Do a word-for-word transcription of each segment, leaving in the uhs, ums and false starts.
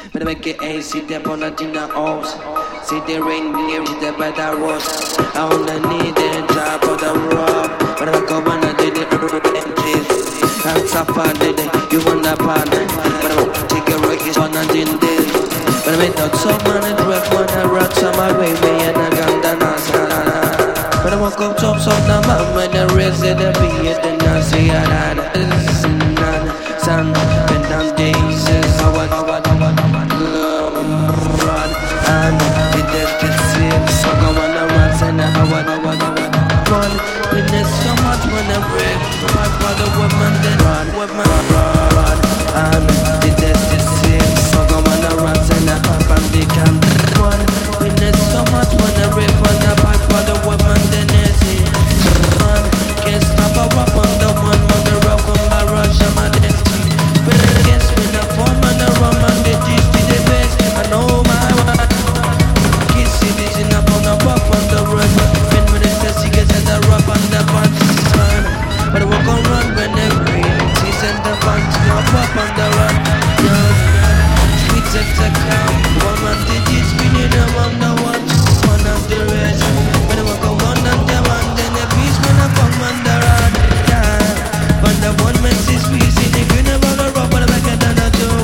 But I make it A, see them on the dinner house. See the rain, near the better road. I only need a drop of the rock. But I come on, I did it, and suffer, did it, you want the partner. But I want to take a rock, it's on and in this. But I made out some man and work, man, I rock some away, me and I got the nasa. But I walk up top, some the man, when the rest of the beat, the nasi, and I sun, and I'm Jesus, I want, I want, I want, I want, run, and the death is sick, so go on the runs, and I want, I want, I want, run. There's so much when I break, my father, woman, then run, woman, run, and the death is sick, so go on the runs, and I up and they can run. There's so much when I break, when I my father, woman, then it's it, run. Can't stop a rap on the one, on the rock, on my rush, I'm a death. Against me, the form and the rum and the dish to the best. I know my wife. Kiss it, it's in up on the pop on the run. When when it says he gets at the rub on the punch, son. But I walk on run when they green. She sent the punch, no pop on the run. Yeah. Sweet sex a clown. One man did it, spinning them on the one. One of the rest. When I walk on one and the one, then the beast when I come on the run. Yeah. But the one man says we see the green about the rub on the back and the two.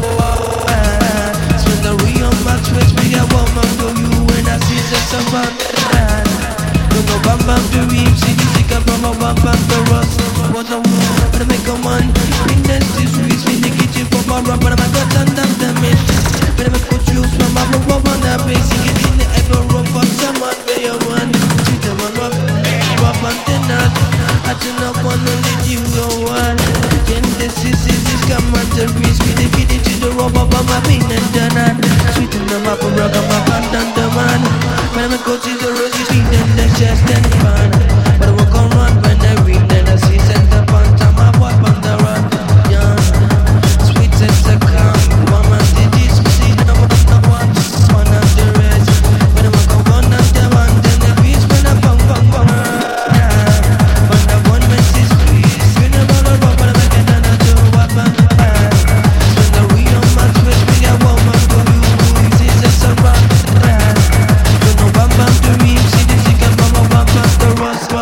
Spend the real much which we get one man go you when I see sex of fun. Don't go bam bam to reap, see the sick from a bam bam to rust. What a woman, but I make a man. In the streets, in the kitchen for my rub on my gut and down the mid. But I make good juice from my rub on the base. Get in the ever rub on someone where you want. Treat them on rub, rub on the nut. I do not want to let you go on. Again, this is this come on the wrist. We the kid to the rubber on my pin and done. Sweeten them up and rub on my hand and the man. When I'm a coach is the rosy sweet and the chest and fun. But I walk on run when I read, then I see send the punch on my wipe on the run. Yeah, sweet as a clown. One man did this, we see them on the one. One of the rest. When I walk on one of the one, then the beast when I bang bang bang. Yeah, when the one man says please, when I roll a rubber, I make it down to what bang bang. When the real man switch, we got one man go you, who is this a run? Bam bam to me, see the sick and bam bam bam to rust.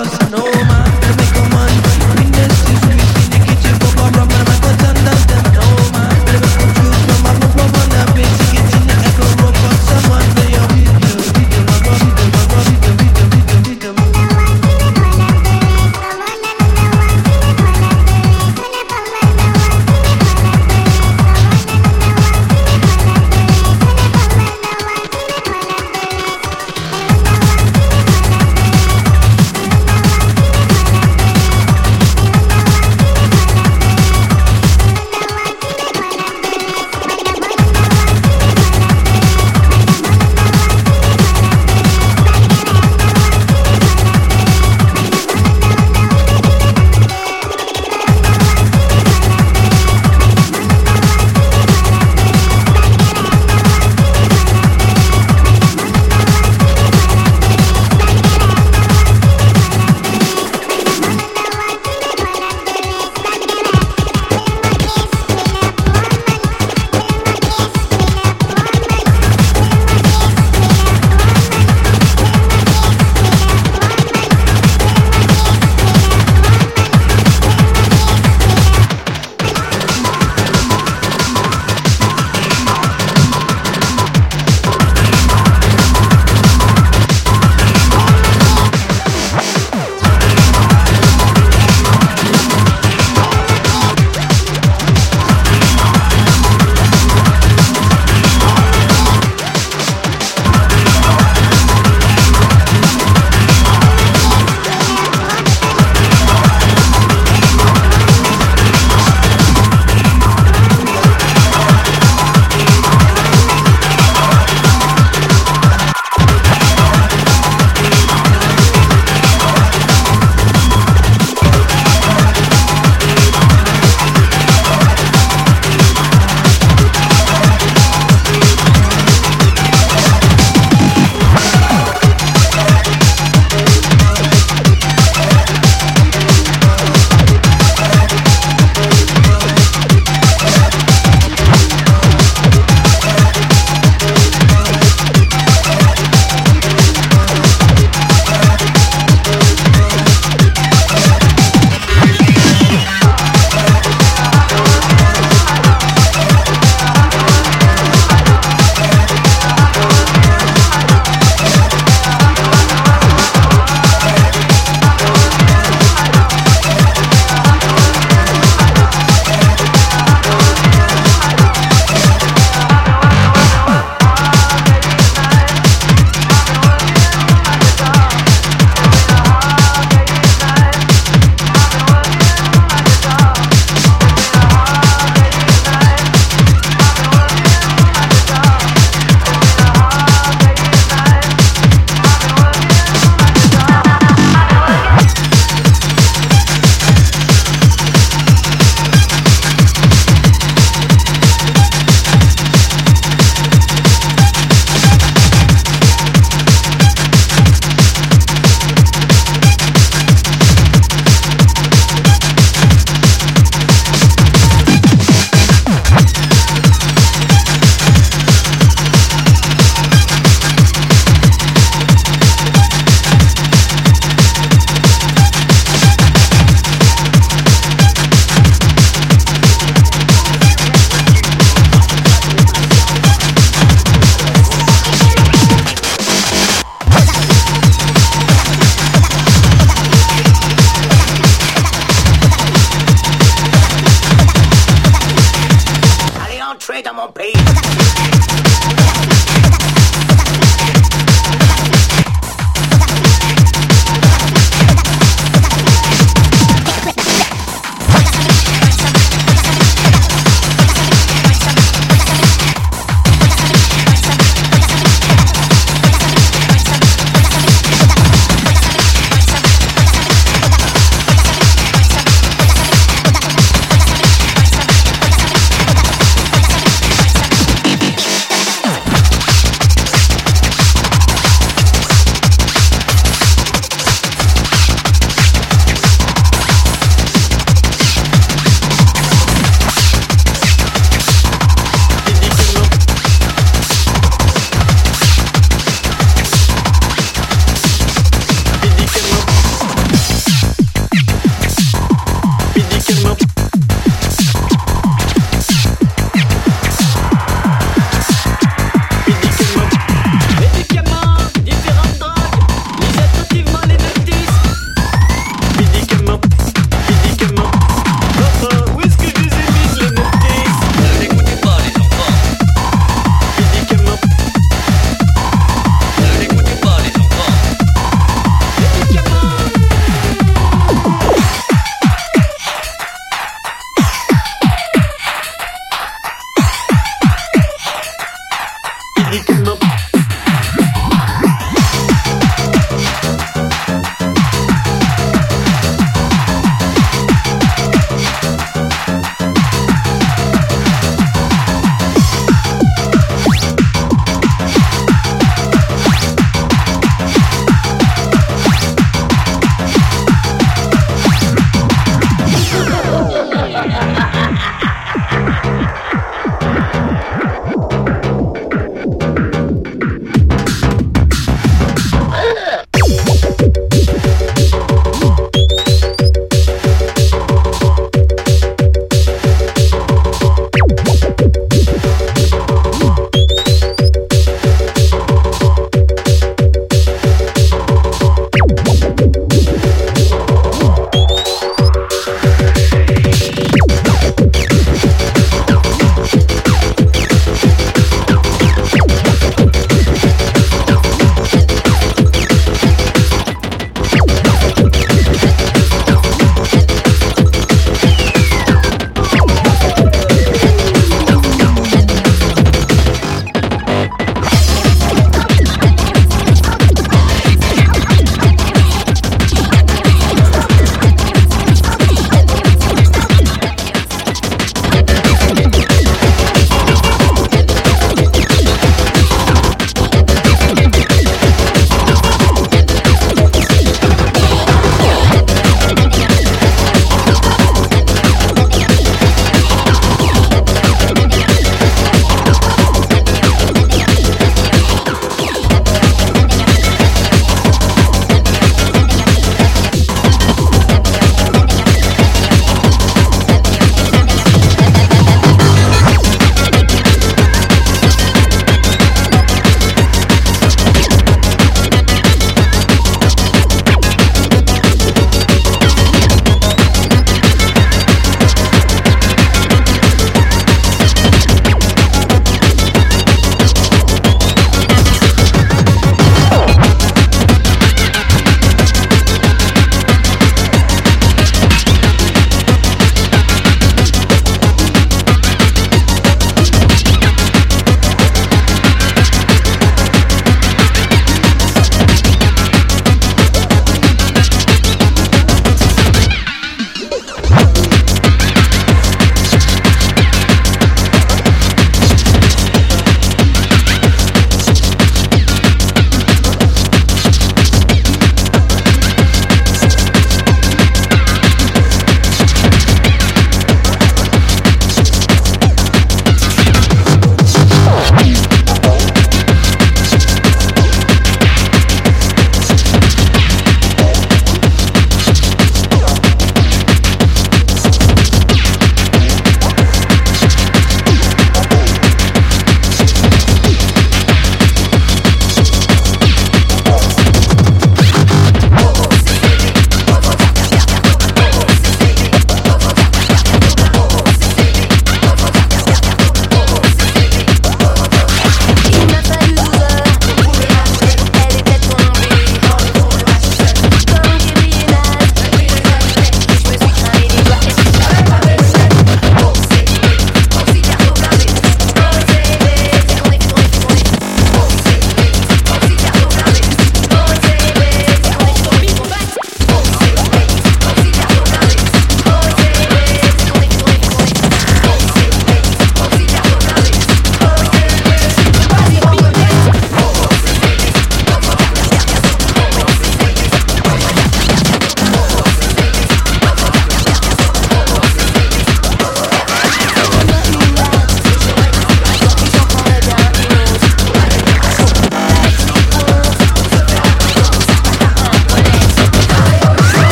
tonight I'm on page.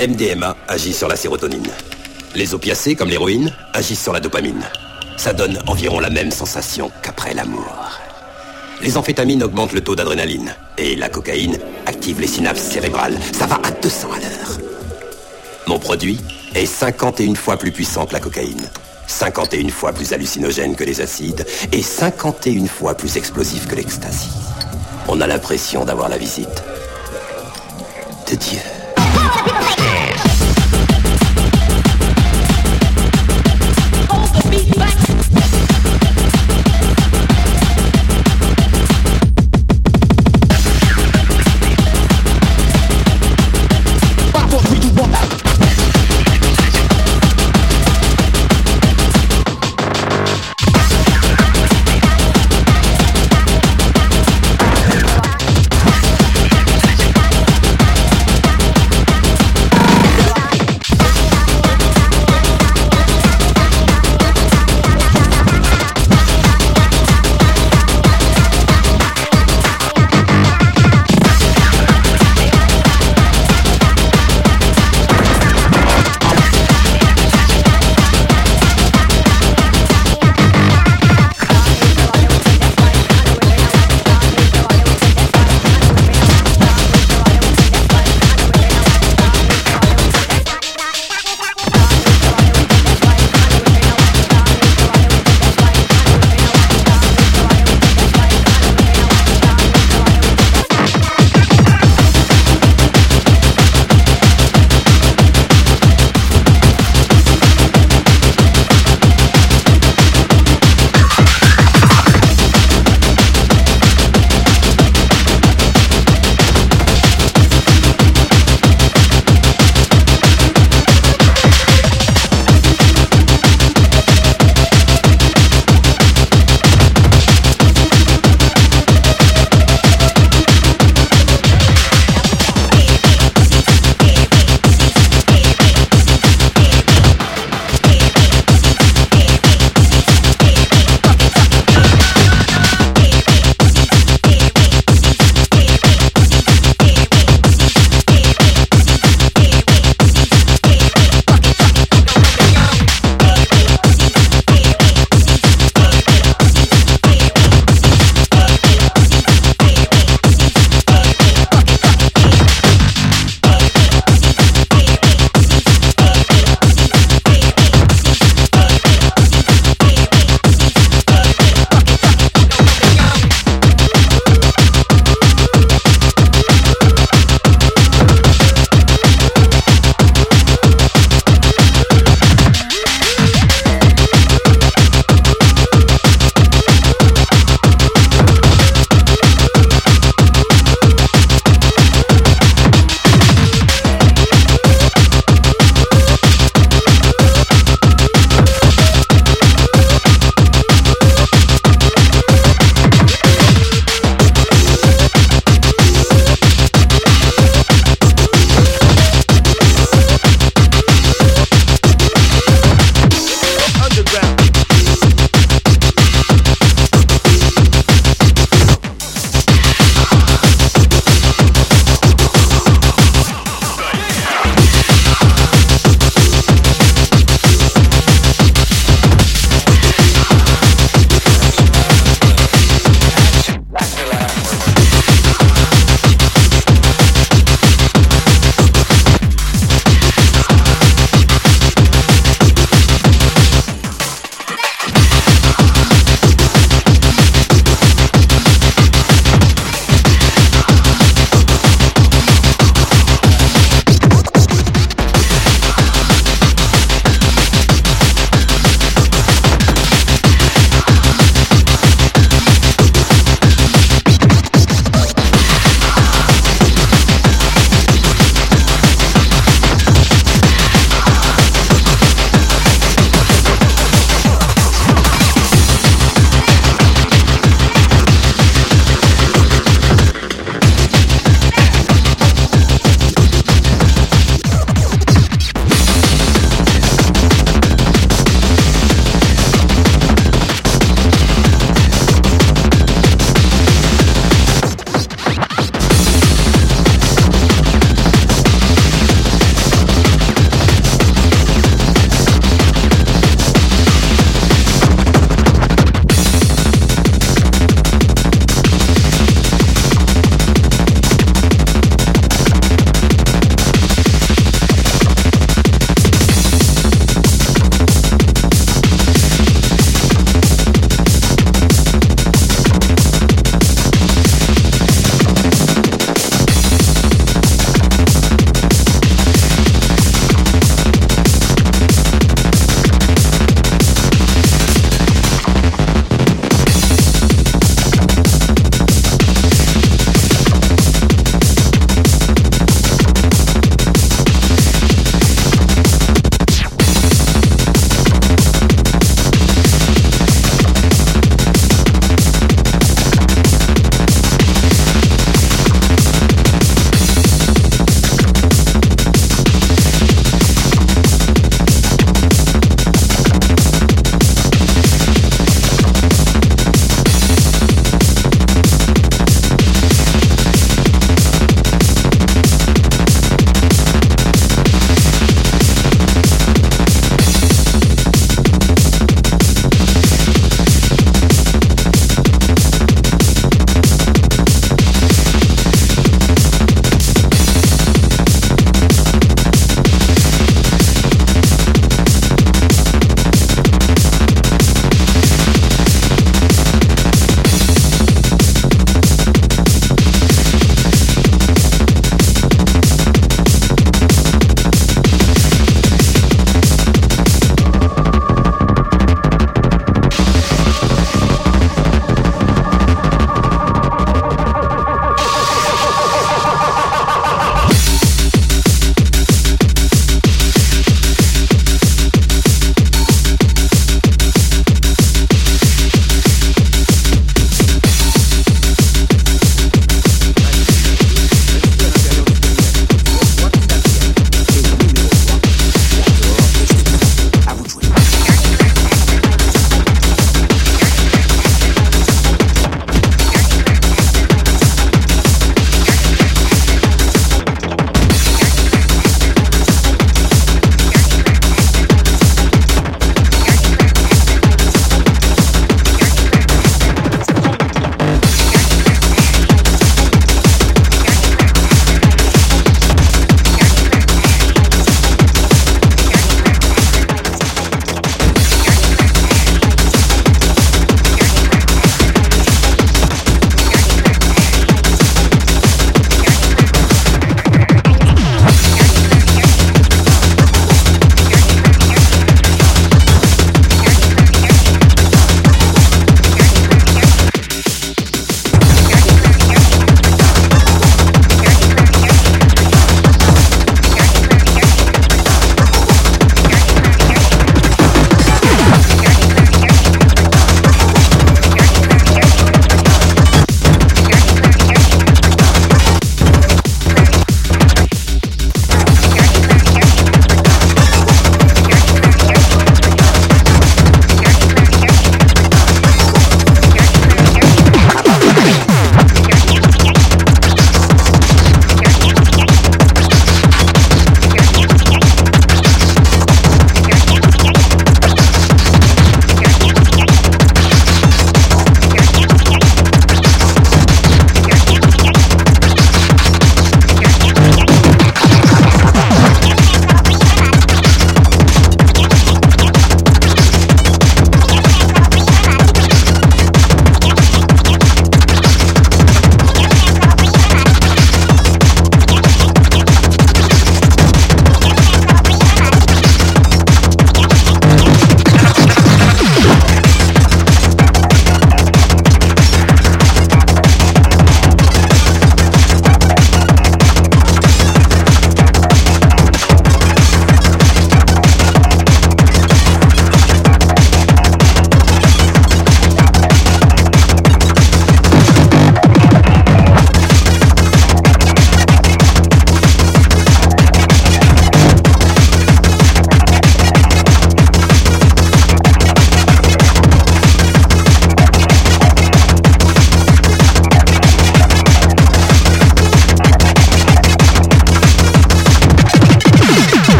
M D M A agit sur la sérotonine. Les opiacés, comme l'héroïne, agissent sur la dopamine. Ça donne environ la même sensation qu'après l'amour. Les amphétamines augmentent le taux d'adrénaline. Et la cocaïne active les synapses cérébrales. Ça va à deux cents à l'heure. Mon produit est cinquante et une fois plus puissant que la cocaïne. cinquante et une fois plus hallucinogène que les acides. Et cinquante et une fois plus explosif que l'ecstasy. On a l'impression d'avoir la visite de Dieu.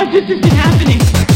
Why has this been happening?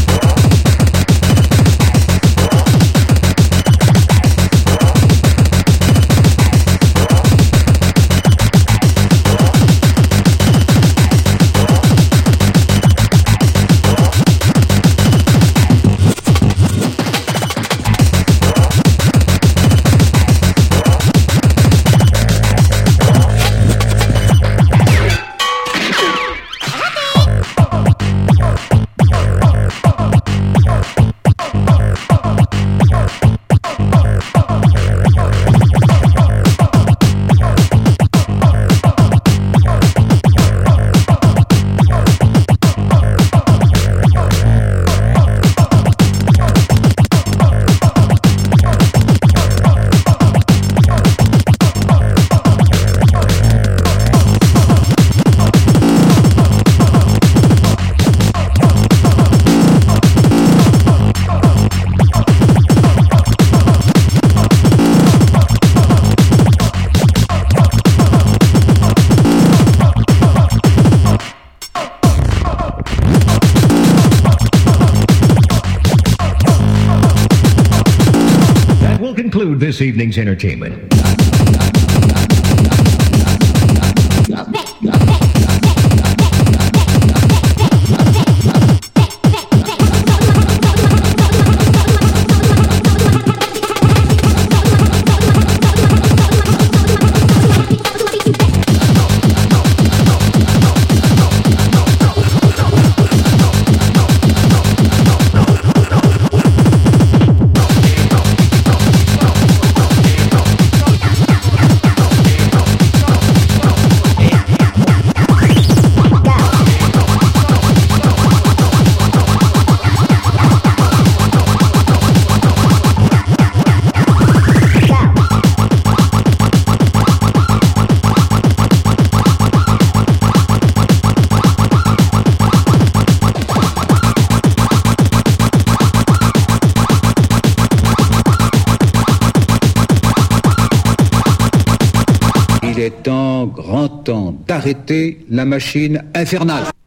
Conclude this evening's entertainment. Il est temps, grand temps, d'arrêter la machine infernale.